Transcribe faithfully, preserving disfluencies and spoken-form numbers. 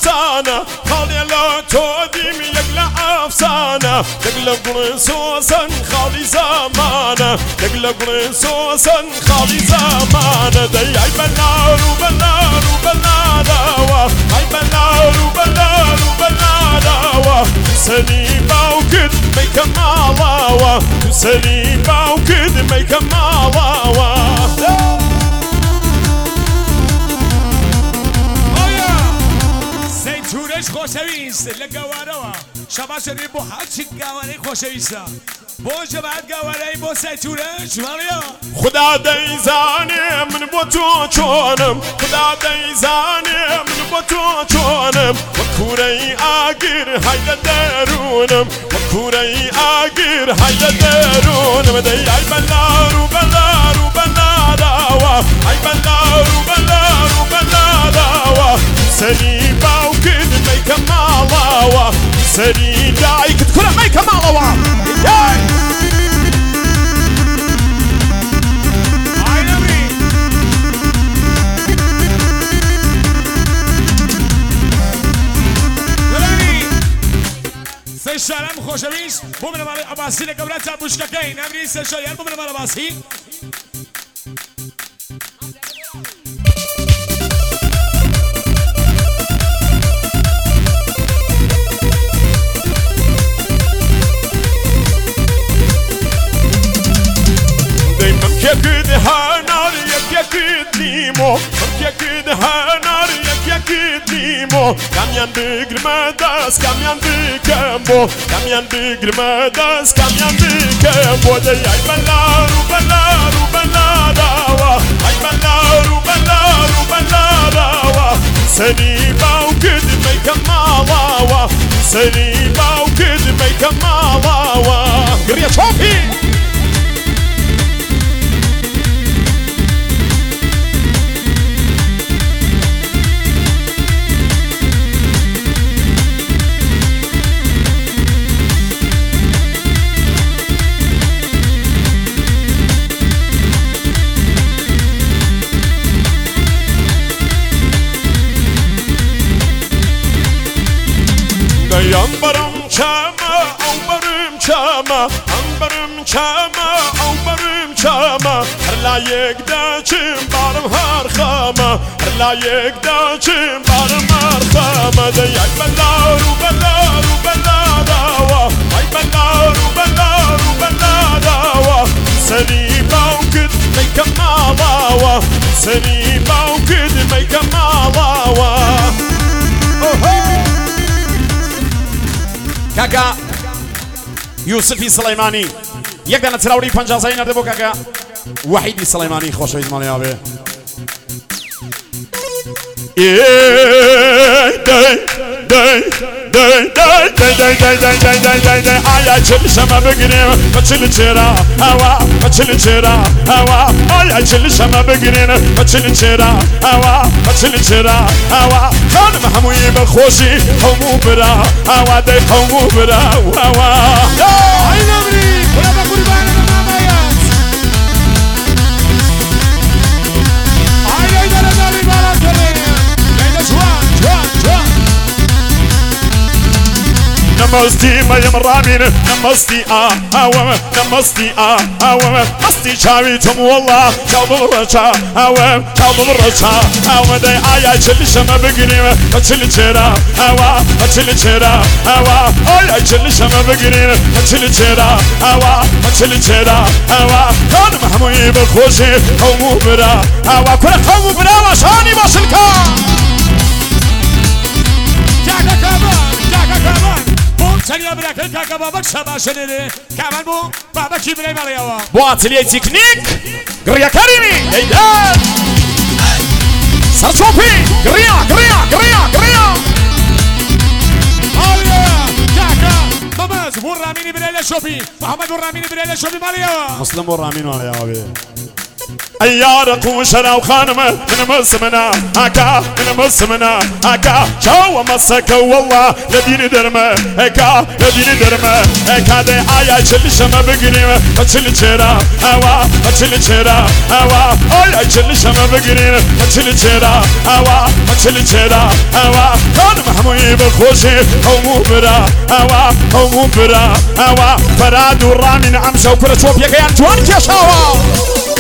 افسانه خالي لا توديم يقلع افسانه تقلق رصوصا خالي زمانه تقلق رصوصا خالي زمانه دي اي بلار وبلار وبلار اي بلار وبلار وبلار سليمه وكد ما يكملوا سليمه وكد ما يكملوا زيتونش خوشویست لگواروا شما شدی بو هرچی گواری خوشویسته بو جماعت گواری بو زیتونش مالیا خدا دیزانه من با تو چونم خدا دیزانه من با تو چونم و کوره آگیر هایده درونم و کوره آگیر هایده درونم دی ای بلار و بلار و بلاروا ای بلار و بلار و بلاروا سری باوکد میکمالوا سری دایکد کوره میکمالوا سلام خوشویست بومن مال عباسی لقبلت بوشککین امری سشایل بومن مال عباسی يكيد هنار يكيد ليمو يكيد هنار يكيد ليمو كاميان بيجر مداس كاميان بيكمبو كاميان بيجر مداس كاميان بيكمبو دي اي بلار وبلار وبلار اي بلار وبلار وبلار سليمة وكد ما يكملوا سليمة وكد ما يكملوا قرية شوفي Ambarım çama, ambarım çama, ambarım çama, ambarım çama. Her layık daçım barım harkama, her layık daçım barım harkama. De ay belar u belar u belar ay belar u belar u belar seni mevkid meykemala, seni mevkid meykemala. كاكا يوسفي سليماني يقدر نتراوري فنجازين نردبو كاكا وحيدي سليماني خوش ويز مالي ابي Ay çelişeme beginim, kaçılıçera hava, kaçılıçera hava. Ay çelişeme beginim, kaçılıçera hava, kaçılıçera hava. Kanım hamuyi bekhoşi, kamu bira hava de kamu bira hava. Ay namri, kulaba kurbanı mamayat. Ay ay dara dara bala tere. Leyla şuan, şuan, şuan. نمستي ما يمرامين نمستي آه هوا نمستي آه هوا مستي شاوي تم والله شاو بالرشا هوا شاو بالرشا هوا داي آيا شل شما بقريم بشل شرا هوا بشل شرا هوا آيا شل شما بقريم بشل شرا هوا بشل شرا هوا كان محموي بخوشي قومو برا هوا كل قومو برا وشاني باشلكا جاكا كمان جاكا كمان سنیا بrakın kaka babak şabaşları kaman bu baba kimle malıyava bu atölye teknik Griya Karimi Eydan Sarçopi Griya Griya Griya Griya Aliya kaka Mamaz bu Ramini bireyle şopi Muhammed bu Ramini bireyle şopi malıyava Muslim bu Ramini malıyava abi أيارق وشرا وخانمة من مسمنا هكا من مسمنا هكا شو مسك والله لدين درمه هكا لدين درمه هكا دي آيا چل شما بگریم بچل چرا هوا بچل چرا هوا آيا چل شما بگریم بچل چرا هوا بچل چرا هوا خانم هموی بخوشی همو برا هوا همو برا هوا فراد و رامین عمشا و کرچوب یکیان جوان کشاوا